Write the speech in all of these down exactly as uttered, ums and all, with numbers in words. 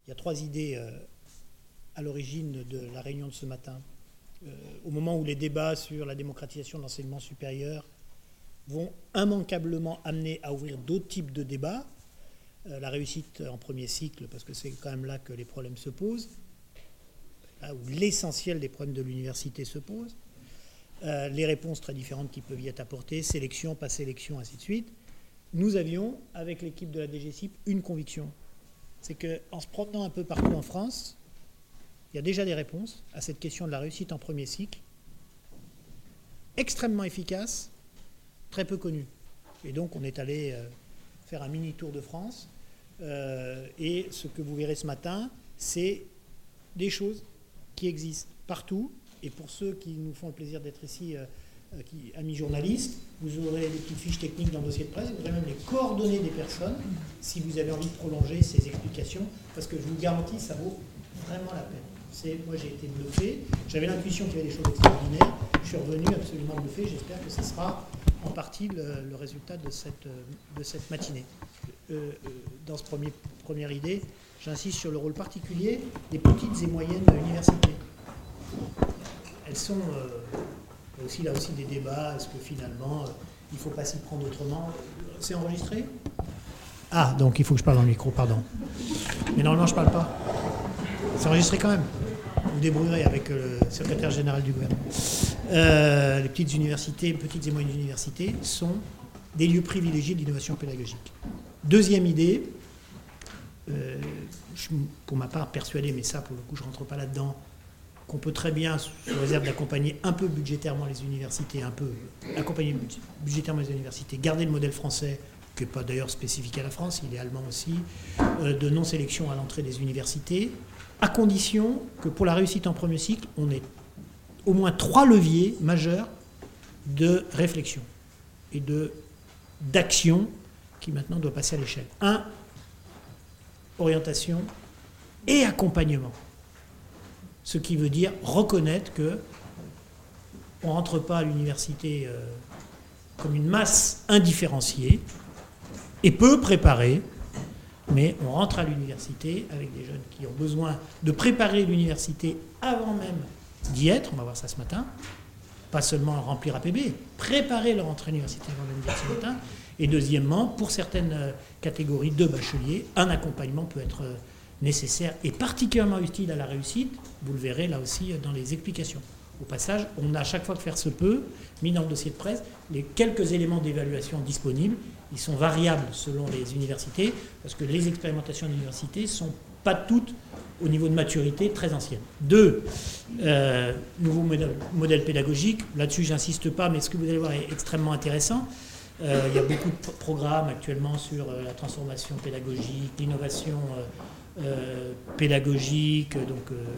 Il y a trois idées euh, à l'origine de la réunion de ce matin. Euh, au moment où les débats sur la démocratisation de l'enseignement supérieur vont immanquablement amener à ouvrir d'autres types de débats, euh, la réussite en premier cycle, parce que c'est quand même là que les problèmes se posent, là où l'essentiel des problèmes de l'université se pose, euh, les réponses très différentes qui peuvent y être apportées, sélection, pas sélection, ainsi de suite. Nous avions, avec l'équipe de la D G C I P, une conviction. C'est qu'en se promenant un peu partout en France, il y a déjà des réponses à cette question de la réussite en premier cycle, extrêmement efficaces, très peu connues. Et donc on est allé euh, faire un mini tour de France, euh, et ce que vous verrez ce matin, c'est des choses qui existent partout, et pour ceux qui nous font le plaisir d'être ici, euh, qui, amis journalistes, vous aurez des petites fiches techniques dans le dossier de presse, vous aurez même les coordonnées des personnes, si vous avez envie de prolonger ces explications, parce que je vous garantis, ça vaut vraiment la peine. C'est, moi j'ai été bluffé, j'avais l'intuition qu'il y avait des choses extraordinaires, je suis revenu absolument bluffé, j'espère que ce sera en partie le, le résultat de cette, de cette matinée. Euh, euh, dans cette premier, première idée, j'insiste sur le rôle particulier des petites et moyennes universités. Elles sont... Euh, Il y a aussi là aussi des débats, est-ce que finalement euh, il ne faut pas s'y prendre autrement? C'est enregistré? Ah, donc il faut que je parle dans le micro, pardon. Mais normalement je ne parle pas. C'est enregistré quand même. Vous vous débrouillerez avec euh, le secrétaire général du gouvernement. Euh, les petites universités, petites et moyennes universités sont des lieux privilégiés de l'innovation pédagogique. Deuxième idée, euh, je suis pour ma part persuadé, mais ça pour le coup je ne rentre pas là-dedans, qu'on peut très bien, sous réserve d'accompagner un peu budgétairement les universités, un peu accompagner budgétairement les universités, garder le modèle français, qui n'est pas d'ailleurs spécifique à la France, il est allemand aussi, euh, de non-sélection à l'entrée des universités, à condition que pour la réussite en premier cycle, on ait au moins trois leviers majeurs de réflexion et de, d'action qui maintenant doit passer à l'échelle. Un, orientation et accompagnement. Ce qui veut dire reconnaître qu'on ne rentre pas à l'université euh, comme une masse indifférenciée et peu préparée, mais on rentre à l'université avec des jeunes qui ont besoin de préparer l'université avant même d'y être, on va voir ça ce matin, pas seulement remplir A P B, préparer leur entrée à l'université avant de venir ce matin, et deuxièmement, pour certaines catégories de bacheliers, un accompagnement peut être... Euh, nécessaire et particulièrement utile à la réussite, vous le verrez là aussi dans les explications. Au passage, on a à chaque fois que faire se peut, mis dans le dossier de presse, les quelques éléments d'évaluation disponibles, ils sont variables selon les universités, parce que les expérimentations d'université ne sont pas toutes au niveau de maturité très anciennes. Deux, euh, nouveau modèle, modèle pédagogique, là-dessus j'insiste pas, mais ce que vous allez voir est extrêmement intéressant. Euh, il y a beaucoup de programmes actuellement sur euh, la transformation pédagogique, l'innovation euh, Euh, pédagogique, donc euh,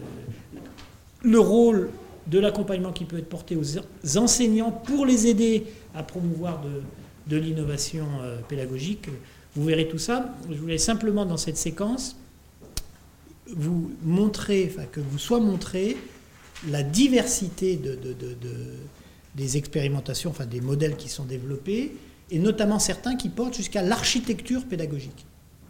le rôle de l'accompagnement qui peut être porté aux enseignants pour les aider à promouvoir de, de l'innovation euh, pédagogique. Vous verrez tout ça. Je voulais simplement dans cette séquence vous montrer, enfin que vous soit montré la diversité de, de, de, de, des expérimentations, enfin des modèles qui sont développés, et notamment certains qui portent jusqu'à l'architecture pédagogique,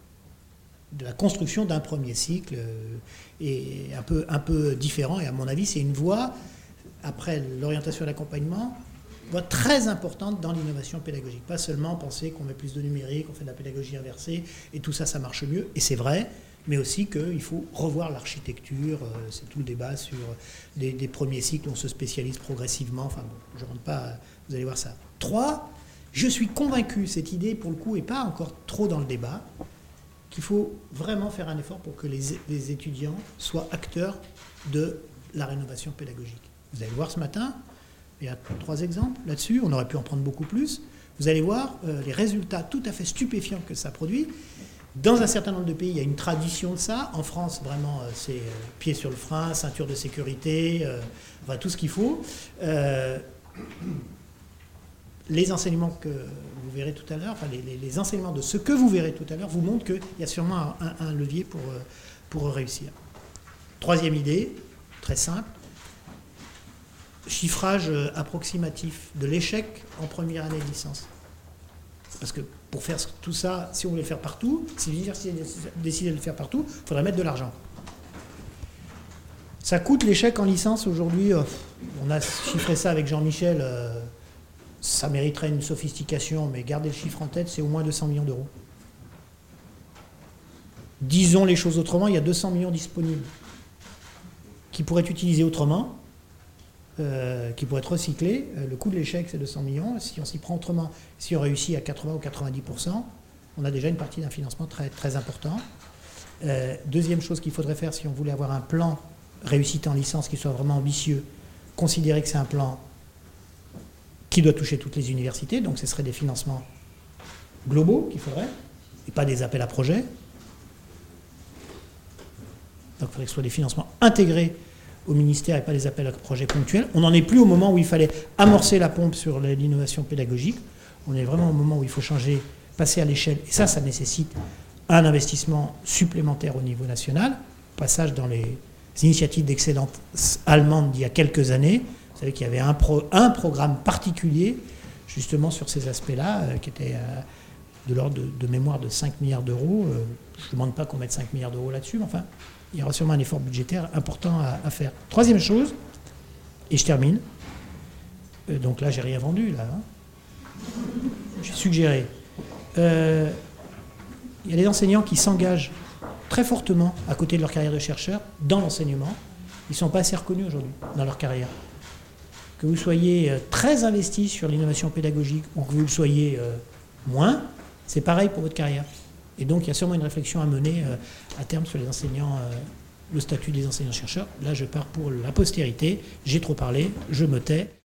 de la construction d'un premier cycle, euh, est un peu, un peu différent, et à mon avis c'est une voie, après l'orientation et l'accompagnement, voie très importante dans l'innovation pédagogique. Pas seulement penser qu'on met plus de numérique, on fait de la pédagogie inversée, et tout ça, ça marche mieux, et c'est vrai, mais aussi qu'il faut revoir l'architecture, euh, c'est tout le débat sur des, des premiers cycles, on se spécialise progressivement, enfin bon, je ne rentre pas, vous allez voir ça. Trois, je suis convaincu, cette idée pour le coup n'est pas encore trop dans le débat, qu'il faut vraiment faire un effort pour que les, les étudiants soient acteurs de la rénovation pédagogique. Vous allez voir ce matin, il y a trois exemples là-dessus, on aurait pu en prendre beaucoup plus. Vous allez voir euh, les résultats tout à fait stupéfiants que ça produit. Dans un certain nombre de pays, il y a une tradition de ça. En France, vraiment, euh, c'est euh, pied sur le frein, ceinture de sécurité, euh, enfin, tout ce qu'il faut. Euh, Les enseignements que vous verrez tout à l'heure, enfin les, les, les enseignements de ce que vous verrez tout à l'heure vous montrent qu'il y a sûrement un, un levier pour, pour réussir. Troisième idée, très simple, chiffrage approximatif de l'échec en première année de licence. Parce que pour faire tout ça, si on voulait le faire partout, si l'université décidait de le faire partout, il faudrait mettre de l'argent. Ça coûte l'échec en licence aujourd'hui, euh, on a chiffré ça avec Jean-Michel, euh, ça mériterait une sophistication, mais gardez le chiffre en tête, c'est au moins deux cents millions d'euros. Disons les choses autrement, il y a deux cents millions disponibles qui pourraient être utilisés autrement, euh, qui pourraient être recyclés. Euh, le coût de l'échec, c'est deux cents millions. Si on s'y prend autrement, si on réussit à quatre-vingts ou quatre-vingt-dix pour cent, on a déjà une partie d'un financement très, très important. Euh, deuxième chose qu'il faudrait faire si on voulait avoir un plan réussite en licence qui soit vraiment ambitieux, considérer que c'est un plan qui doit toucher toutes les universités, donc ce serait des financements globaux qu'il faudrait, et pas des appels à projets. Donc il faudrait que ce soit des financements intégrés au ministère et pas des appels à projets ponctuels. On n'en est plus au moment où il fallait amorcer la pompe sur l'innovation pédagogique. On est vraiment au moment où il faut changer, passer à l'échelle. Et ça, ça nécessite un investissement supplémentaire au niveau national. Passage dans les initiatives d'excellence allemandes d'il y a quelques années. Vous savez qu'il y avait un, pro, un programme particulier justement sur ces aspects-là, euh, qui était euh, de l'ordre de, de mémoire de cinq milliards d'euros. Euh, je ne demande pas qu'on mette cinq milliards d'euros là-dessus, mais enfin, il y aura sûrement un effort budgétaire important à, à faire. Troisième chose, et je termine, euh, donc là, j'ai rien vendu, là. Hein. J'ai suggéré. Euh, il y a des enseignants qui s'engagent très fortement à côté de leur carrière de chercheur dans l'enseignement. Ils ne sont pas assez reconnus aujourd'hui dans leur carrière. Que vous soyez très investi sur l'innovation pédagogique ou que vous le soyez euh, moins, c'est pareil pour votre carrière. Et donc il y a sûrement une réflexion à mener euh, à terme sur les enseignants, euh, le statut des enseignants-chercheurs. Là je pars pour la postérité, j'ai trop parlé, je me tais.